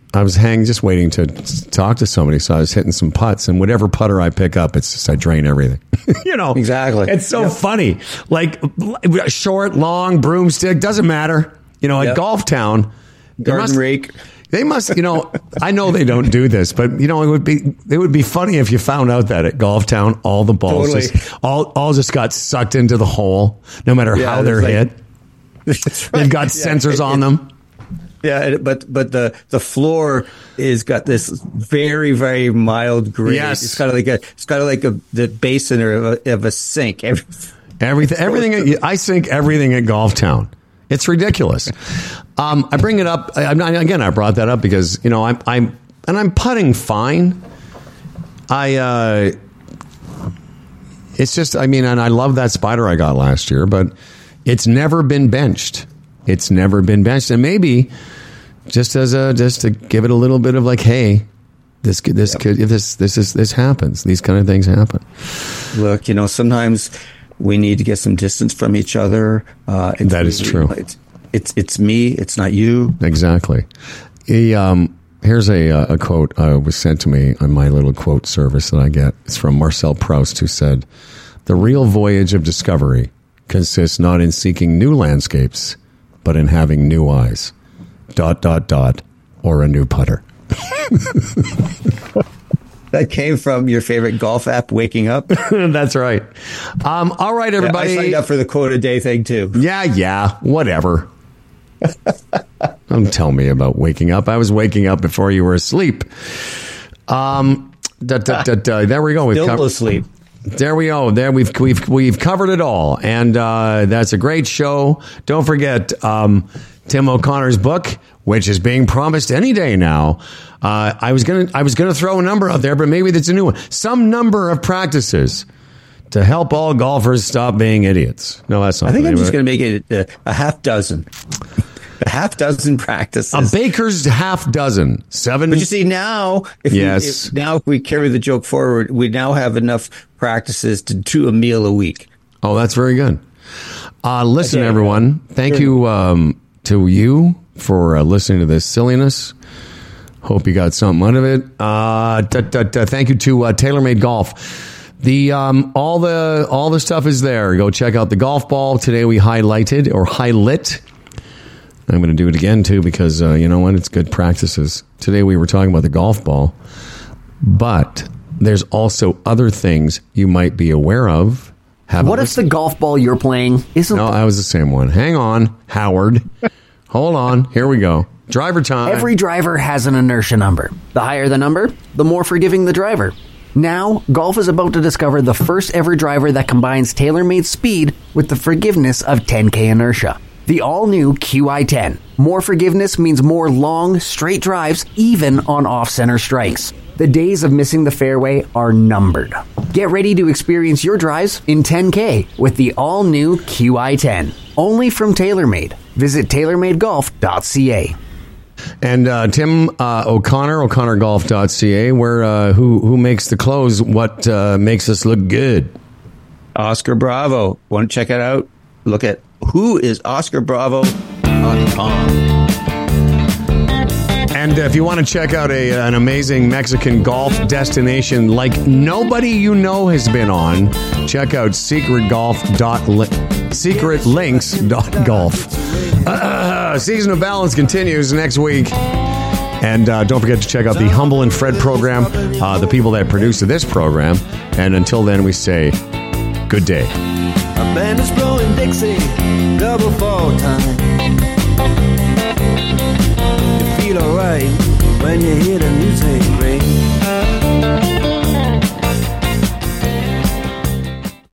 I was hanging, just waiting to talk to somebody. So I was hitting some putts, and whatever putter I pick up, it's just I drain everything. you know, exactly. It's so yep. funny. Like short, long, broomstick doesn't matter. You know, at yep. Golf Town, garden must, rake. They must. You know, I know they don't do this, but you know, it would be it would be funny if you found out that at Golf Town, all the balls totally. just, all all just got sucked into the hole, no matter yeah, how they're like, hit. Right. They've got yeah, sensors it, on them. Yeah, but but the, the floor is got this very very mild grade. Yes. It's kind of like a it's kind of like a the basin or of a, of a sink. Everything everything I sink everything at Golf Town. It's ridiculous. Um, I bring it up I'm not, again. I brought that up because you know I'm I'm and I'm putting fine. I uh, it's just I mean and I love that spider I got last year, but it's never been benched. It's never been benched, and maybe just as a just to give it a little bit of like, hey, this this yep. could if this this is this happens, these kind of things happen. Look, you know, sometimes we need to get some distance from each other. Uh, that is true. It's, it's it's me. It's not you. Exactly. He, um, here's a a quote uh, was sent to me on my little quote service that I get. It's from Marcel Proust, who said, "The real voyage of discovery consists not in seeking new landscapes, but in having new eyes, dot, dot, dot, or a new putter." That came from your favorite golf app, Waking Up? That's right. Um, all right, everybody. Yeah, I signed up for the quote a day thing, too. Yeah, yeah, whatever. Don't tell me about waking up. I was waking up before you were asleep. Um, da, da, da, da. There we go. We've Still covered- asleep. There we go. There we've we've we've covered it all, and uh, that's a great show. Don't forget um, Tim O'Connor's book, which is being promised any day now. Uh, I was gonna I was gonna throw a number out there, but maybe that's a new one. Some number of practices to help all golfers stop being idiots. No, that's not. I think funny, I'm just but- going to make it a, a half dozen. A half dozen practices. A baker's half dozen. Seven. But you see, now, if, yes. we, if now if we carry the joke forward, we now have enough practices to do a meal a week. Oh, that's very good. Uh, listen, Okay, everyone. Thank sure. you um, to you for uh, listening to this silliness. Hope you got something out of it. Uh, da, da, da, thank you to uh, TaylorMade Golf. The um, all the all the stuff is there. Go check out the golf ball. Today we highlighted or highlit. I'm going to do it again, too, because, uh, you know what? It's good practices. Today we were talking about the golf ball, but there's also other things you might be aware of. Have what if the golf ball you're playing isn't... No, I was the same one. Hang on, Howard. Hold on. Here we go. Driver time. Every driver has an inertia number. The higher the number, the more forgiving the driver. Now, golf is about to discover the first ever driver that combines TaylorMade speed with the forgiveness of ten K inertia. The all-new Q I ten. More forgiveness means more long, straight drives, even on off-center strikes. The days of missing the fairway are numbered. Get ready to experience your drives in ten K with the all-new Q I ten. Only from TaylorMade. Visit taylor made golf dot c a. And uh, Tim uh, O'Connor, o'connor golf dot c a, where uh, who who makes the clothes? What uh, makes us look good? Oscar Bravo. Want to check it out? Look at who is Oscar Bravo dot com. And if you want to check out a an amazing Mexican golf destination like nobody you know has been on, check out secret golf dot secret links dot golf. Uh, Season of Balance continues next week. And uh, don't forget to check out the Humble and Fred program, uh, the people that produce this program. And until then, we say good day. A band is blowing Dixie, double fall time. You feel alright when you hear the music.